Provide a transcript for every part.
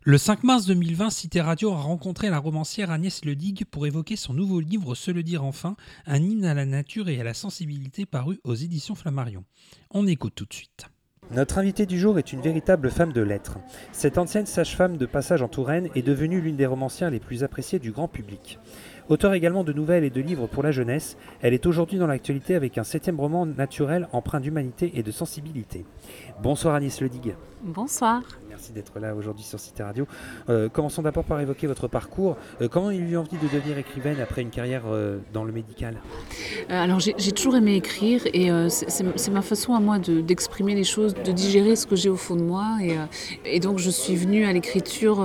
Le 5 mars 2020, Cité Radio a rencontré la romancière Agnès Ledigue pour évoquer son nouveau livre Se le dire enfin, un hymne à la nature et à la sensibilité paru aux éditions Flammarion. On écoute tout de suite. Notre invitée du jour est une véritable femme de lettres. Cette ancienne sage-femme de passage en Touraine est devenue l'une des romancières les plus appréciées du grand public. Auteure également de nouvelles et de livres pour la jeunesse, elle est aujourd'hui dans l'actualité avec un 7e roman naturel empreint d'humanité et de sensibilité. Bonsoir Agnès Ledigue. Bonsoir. Merci d'être là aujourd'hui sur Cité Radio. Commençons d'abord par évoquer votre parcours. Comment il y a eu envie de devenir écrivaine après une carrière dans le médical ? Alors j'ai toujours aimé écrire et c'est ma façon à moi d'exprimer les choses, de digérer ce que j'ai au fond de moi. Et donc je suis venue à l'écriture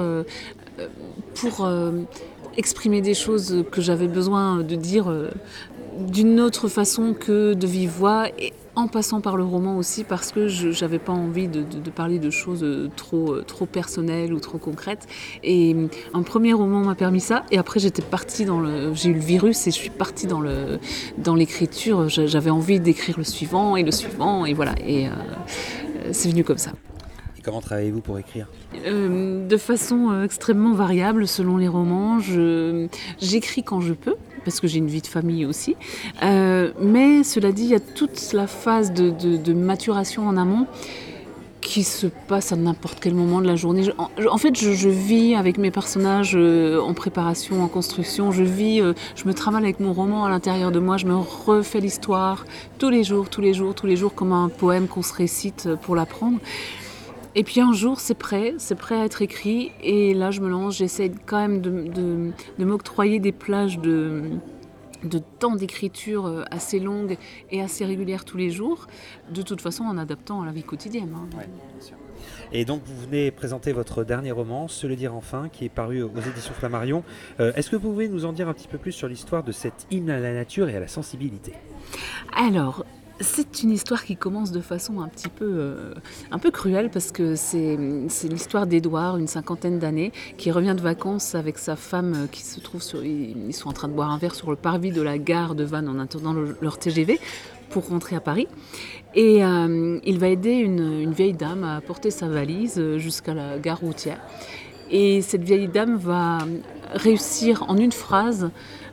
pour exprimer des choses que j'avais besoin de dire d'une autre façon que de vive voix. Et en passant par le roman aussi, parce que je n'avais pas envie de parler de choses trop personnelles ou trop concrètes. Et un premier roman m'a permis ça. Et après, j'ai eu le virus et je suis partie dans l'écriture. J'avais envie d'écrire le suivant, et voilà. Et c'est venu comme ça. Et comment travaillez-vous pour écrire ? De façon extrêmement variable selon les romans. J'écris quand je peux, parce que j'ai une vie de famille aussi. Mais cela dit, il y a toute la phase de maturation en amont qui se passe à n'importe quel moment de la journée. En fait, je vis avec mes personnages en préparation, en construction. Je me travaille avec mon roman à l'intérieur de moi. Je me refais l'histoire tous les jours, comme un poème qu'on se récite pour l'apprendre. Et puis un jour, c'est prêt à être écrit. Et là, je me lance, j'essaie quand même de m'octroyer des plages de temps d'écriture assez longues et assez régulières tous les jours, de toute façon en adaptant à la vie quotidienne. Ouais, bien sûr. Et donc vous venez présenter votre dernier roman, Se le dire enfin, qui est paru aux éditions Flammarion. Est-ce que vous pouvez nous en dire un petit peu plus sur l'histoire de cet hymne à la nature et à la sensibilité ? Alors, c'est une histoire qui commence de façon un peu cruelle parce que c'est l'histoire d'Édouard, une 50aine d'années, qui revient de vacances avec sa femme qui se trouve ils sont en train de boire un verre sur le parvis de la gare de Vannes en attendant leur TGV pour rentrer à Paris. Et il va aider une vieille dame à porter sa valise jusqu'à la gare routière. Et cette vieille dame va réussir en une phrase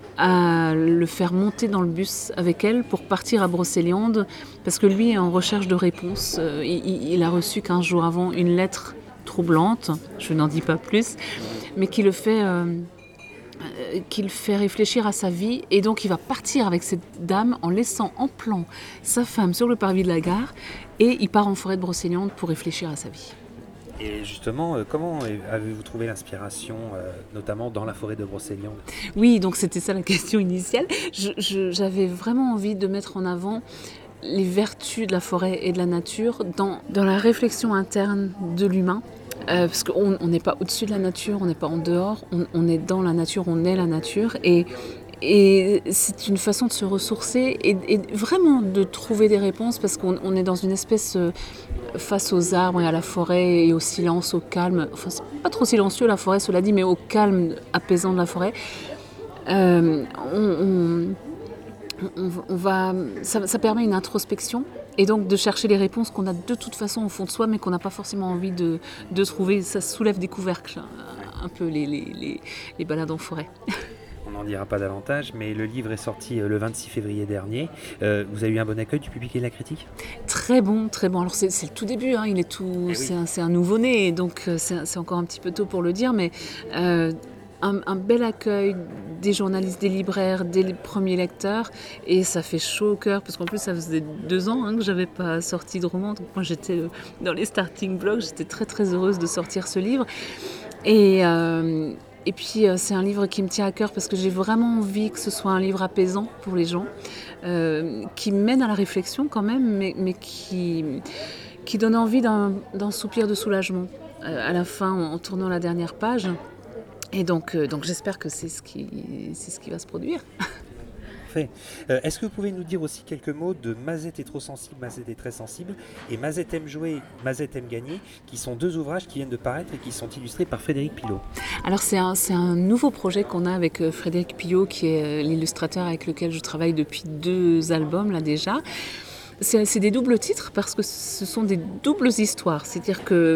à le faire monter dans le bus avec elle pour partir à Brocéliande parce que lui est en recherche de réponse. Il a reçu 15 jours avant une lettre troublante, je n'en dis pas plus, mais qui le fait réfléchir à sa vie, et donc il va partir avec cette dame en laissant en plan sa femme sur le parvis de la gare, et il part en forêt de Brocéliande pour réfléchir à sa vie. Et justement, comment avez-vous trouvé l'inspiration, notamment dans la forêt de Brocéliande ? Oui, donc c'était ça la question initiale. J'avais vraiment envie de mettre en avant les vertus de la forêt et de la nature dans la réflexion interne de l'humain. Parce qu'on n'est pas au-dessus de la nature, on n'est pas en dehors, on est dans la nature, on est la nature. Et c'est une façon de se ressourcer et vraiment de trouver des réponses, parce qu'on est dans une espèce face aux arbres et à la forêt et au silence, au calme. Enfin, c'est pas trop silencieux la forêt, cela dit, mais au calme apaisant de la forêt. Ça permet une introspection et donc de chercher les réponses qu'on a de toute façon au fond de soi, mais qu'on n'a pas forcément envie de trouver. Ça soulève des couvercles, un peu les balades en forêt. On n'en dira pas davantage, mais le livre est sorti le 26 février dernier. Vous avez eu un bon accueil du public et de la critique ? Très bon, très bon. Alors c'est le tout début, hein. C'est un nouveau-né, donc c'est encore un petit peu tôt pour le dire, mais un bel accueil des journalistes, des libraires, des premiers lecteurs, et ça fait chaud au cœur, parce qu'en plus ça faisait 2 ans que j'avais pas sorti de roman, donc moi j'étais dans les starting blocks, j'étais très très heureuse de sortir ce livre. Et puis c'est un livre qui me tient à cœur parce que j'ai vraiment envie que ce soit un livre apaisant pour les gens, qui mène à la réflexion quand même, mais qui donne envie d'un soupir de soulagement à la fin en tournant la dernière page. Et donc j'espère que c'est ce qui va se produire. Parfait. Est-ce que vous pouvez nous dire aussi quelques mots de Mazette est trop sensible, Mazette est très sensible, et Mazette aime jouer, Mazette aime gagner, qui sont 2 ouvrages qui viennent de paraître et qui sont illustrés par Frédéric Pillot. Alors c'est un nouveau projet qu'on a avec Frédéric Pillot, qui est l'illustrateur avec lequel je travaille depuis 2 albums là déjà. C'est des doubles titres parce que ce sont des doubles histoires, c'est-à-dire que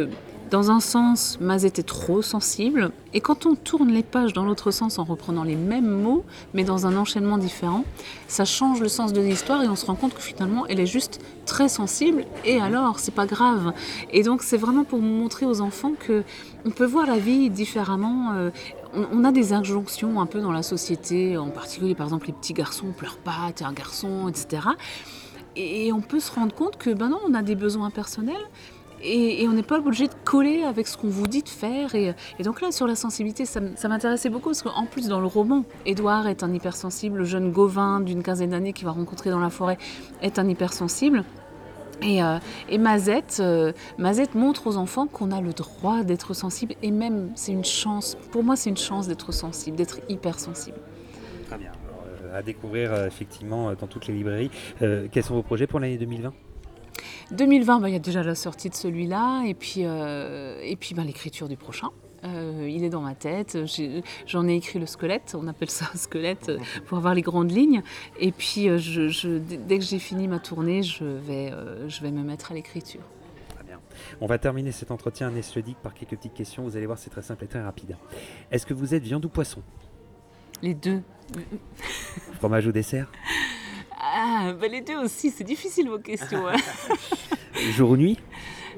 Dans un sens, Mazette est trop sensible, et quand on tourne les pages dans l'autre sens en reprenant les mêmes mots, mais dans un enchaînement différent, ça change le sens de l'histoire et on se rend compte que finalement elle est juste très sensible, et alors c'est pas grave. Et donc c'est vraiment pour montrer aux enfants que on peut voir la vie différemment. On a des injonctions un peu dans la société, en particulier par exemple les petits garçons pleurent pas, t'es un garçon, etc. Et on peut se rendre compte que non, on a des besoins personnels. Et on n'est pas obligé de coller avec ce qu'on vous dit de faire. Et donc là, sur la sensibilité, ça m'intéressait beaucoup parce qu'en plus, dans le roman, Édouard est un hypersensible. Le jeune Gauvin d'une quinzaine d'années qu'il va rencontrer dans la forêt est un hypersensible. Et Mazette montre aux enfants qu'on a le droit d'être sensible. Et même, c'est une chance. Pour moi, c'est une chance d'être sensible, d'être hypersensible. Très bien. Alors, à découvrir effectivement dans toutes les librairies. Quels sont vos projets pour l'année 2020 ? 2020, il y a déjà la sortie de celui-là, et puis l'écriture du prochain. Il est dans ma tête, j'en ai écrit le squelette, on appelle ça un squelette, pour avoir les grandes lignes. Et puis dès que j'ai fini ma tournée, je vais me mettre à l'écriture. Très bien. On va terminer cet entretien, Agnès Le Digue, par quelques petites questions. Vous allez voir, c'est très simple et très rapide. Est-ce que vous êtes viande ou poisson ? Les deux. Fromage ou dessert ? Les deux aussi, c'est difficile vos questions. Jour ou nuit ?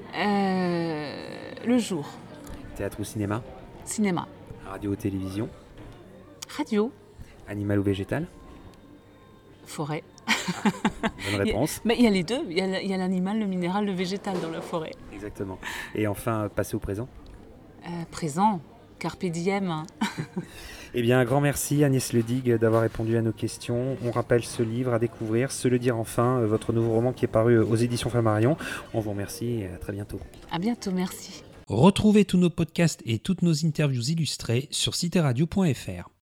Le jour. Théâtre ou cinéma ? Cinéma. Radio ou télévision ? Radio. Animal ou végétal ? Forêt. Bonne réponse. Mais il y a les deux, il y a l'animal, le minéral, le végétal dans la forêt. Exactement. Et enfin, passé au présent ? Présent. Carpe diem. Eh bien, un grand merci Agnès Le Digue d'avoir répondu à nos questions. On rappelle ce livre à découvrir, Se le dire enfin, votre nouveau roman qui est paru aux éditions Flammarion. On vous remercie et à très bientôt. À bientôt, merci. Retrouvez tous nos podcasts et toutes nos interviews illustrées sur citeradio.fr.